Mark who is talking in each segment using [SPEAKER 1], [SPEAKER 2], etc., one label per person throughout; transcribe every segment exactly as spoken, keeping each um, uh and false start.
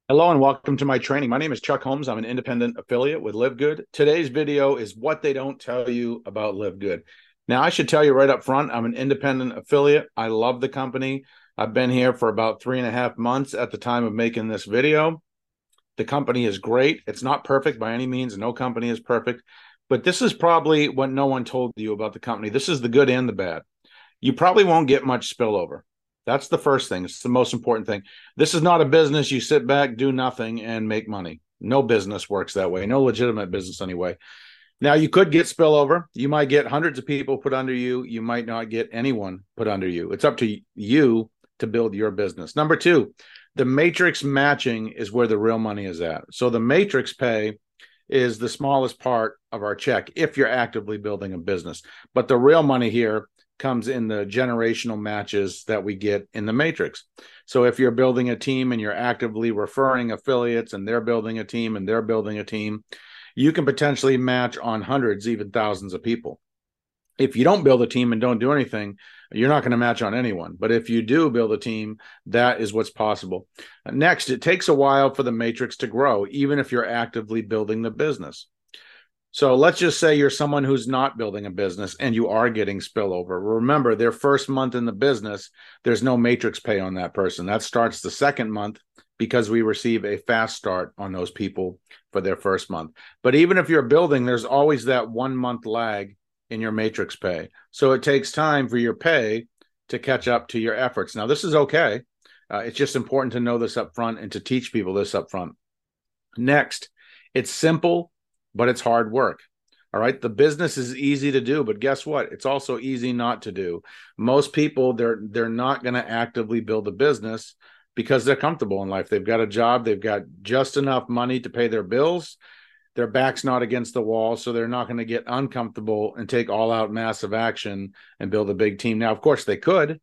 [SPEAKER 1] Hello and welcome to my training. My name is Chuck Holmes. I'm an independent affiliate with Live Good. Today's video is what they don't tell you about Live Good. Now, I should tell you right up front, I'm an independent affiliate. I love the company. I've been here for about three and a half months at the time of making this video. The company is great. It's not perfect by any means. No company is perfect, but this is probably what no one told you about the company. This is the good and the bad. You probably won't get much spillover. That's the first thing. It's the most important thing. This is not a business you sit back, do nothing, and make money. No business works that way. No legitimate business anyway. Now, you could get spillover. You might get hundreds of people put under you. You might not get anyone put under you. It's up to you to build your business. Number two, the matrix matching is where the real money is at. So the matrix pay is the smallest part of our check if you're actively building a business. But the real money here comes in the generational matches that we get in the matrix. So if you're building a team and you're actively referring affiliates and they're building a team and they're building a team, you can potentially match on hundreds, even thousands of people. If you don't build a team and don't do anything, you're not going to match on anyone. But if you do build a team, that is what's possible. Next, it takes a while for the matrix to grow, even if you're actively building the business. So let's just say you're someone who's not building a business and you are getting spillover. Remember, their first month in the business, there's no matrix pay on that person. That starts the second month because we receive a fast start on those people for their first month. But even if you're building, there's always that one month lag in your matrix pay. So it takes time for your pay to catch up to your efforts. Now, this is okay. Uh, it's just important to know this up front and to teach people this up front. Next, it's simple, but it's hard work. All right. The business is easy to do, but guess what? It's also easy not to do. Most people, they're they're not going to actively build a business because they're comfortable in life. They've got a job, they've got just enough money to pay their bills. Their back's not against the wall, so they're not going to get uncomfortable and take all out massive action and build a big team. Now, of course, they could,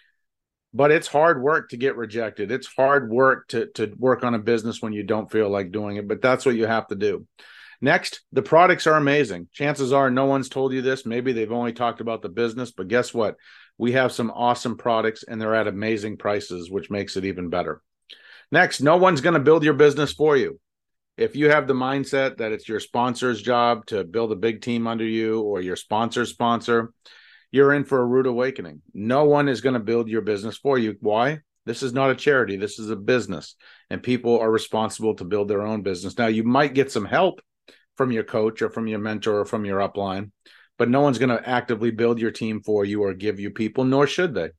[SPEAKER 1] but it's hard work to get rejected. It's hard work to, to work on a business when you don't feel like doing it, but that's what you have to do. Next, the products are amazing. Chances are no one's told you this. Maybe they've only talked about the business, but guess what? We have some awesome products and they're at amazing prices, which makes it even better. Next, no one's going to build your business for you. If you have the mindset that it's your sponsor's job to build a big team under you or your sponsor's sponsor, you're in for a rude awakening. No one is going to build your business for you. Why? This is not a charity. This is a business, and people are responsible to build their own business. Now, you might get some help from your coach or from your mentor or from your upline, but no one's going to actively build your team for you or give you people, nor should they.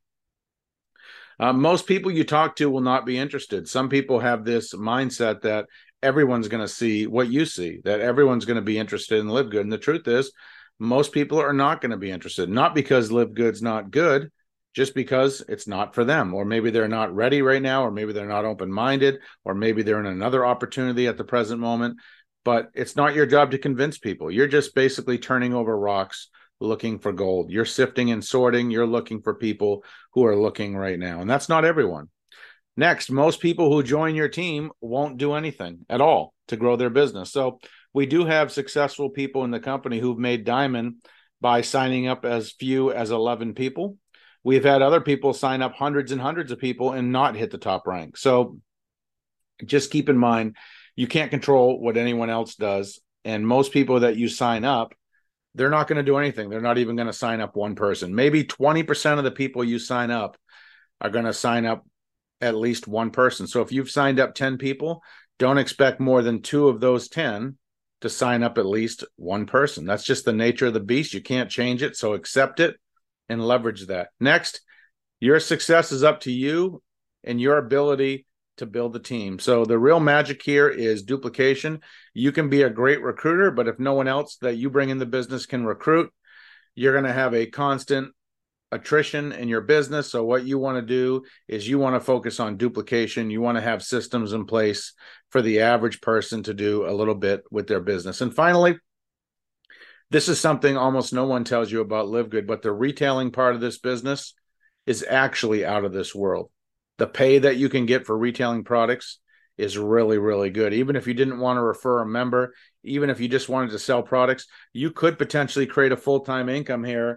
[SPEAKER 1] Uh, most people you talk to will not be interested. Some people have this mindset that everyone's going to see what you see, that everyone's going to be interested in Live Good. And the truth is, most people are not going to be interested, not because Live Good's not good, just because it's not for them. Or maybe they're not ready right now, or maybe they're not open-minded, or maybe they're in another opportunity at the present moment. But it's not your job to convince people. You're just basically turning over rocks looking for gold. You're sifting and sorting. You're looking for people who are looking right now. And that's not everyone. Next, most people who join your team won't do anything at all to grow their business. So we do have successful people in the company who've made diamond by signing up as few as eleven people. We've had other people sign up hundreds and hundreds of people and not hit the top rank. So just keep in mind, you can't control what anyone else does. And most people that you sign up, they're not going to do anything. They're not even going to sign up one person. Maybe twenty percent of the people you sign up are going to sign up at least one person. So if you've signed up ten people, don't expect more than two of those ten to sign up at least one person. That's just the nature of the beast. You can't change it. So accept it and leverage that. Next, your success is up to you and your ability to build the team. So the real magic here is duplication. You can be a great recruiter, but if no one else that you bring in the business can recruit, you're going to have a constant attrition in your business. So what you want to do is you want to focus on duplication. You want to have systems in place for the average person to do a little bit with their business. And finally, this is something almost no one tells you about Live Good, but the retailing part of this business is actually out of this world. The pay that you can get for retailing products is really, really good. Even if you didn't want to refer a member, even if you just wanted to sell products, you could potentially create a full-time income here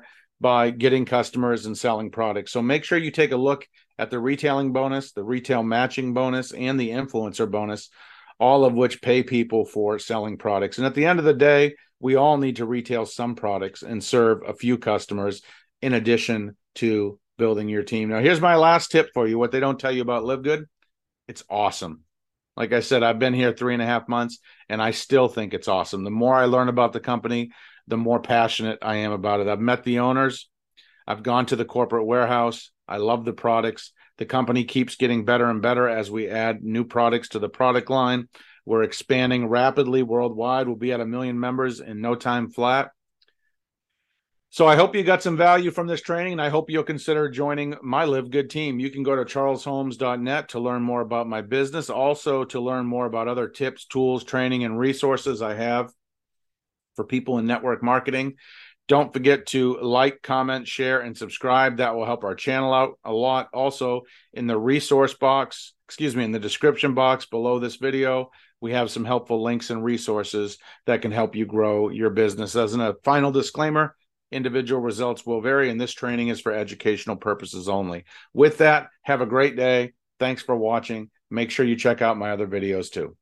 [SPEAKER 1] by getting customers and selling products. So make sure you take a look at the retailing bonus, the retail matching bonus, and the influencer bonus, all of which pay people for selling products. And at the end of the day, we all need to retail some products and serve a few customers in addition to building your team. Now, here's my last tip for you. What they don't tell you about Live Good, it's awesome. Like I said, I've been here three and a half months, and I still think it's awesome. The more I learn about the company, the more passionate I am about it. I've met the owners. I've gone to the corporate warehouse. I love the products. The company keeps getting better and better as we add new products to the product line. We're expanding rapidly worldwide. We'll be at a million members in no time flat. So I hope you got some value from this training, and I hope you'll consider joining my Live Good team. You can go to charles holmes dot net to learn more about my business, also to learn more about other tips, tools, training, and resources I have for people in network marketing. Don't forget to like, comment, share, and subscribe. That will help our channel out a lot. Also, in the resource box, excuse me, in the description box below this video, we have some helpful links and resources that can help you grow your business. As a final disclaimer, individual results will vary, and this training is for educational purposes only. With that, have a great day. Thanks for watching. Make sure you check out my other videos too.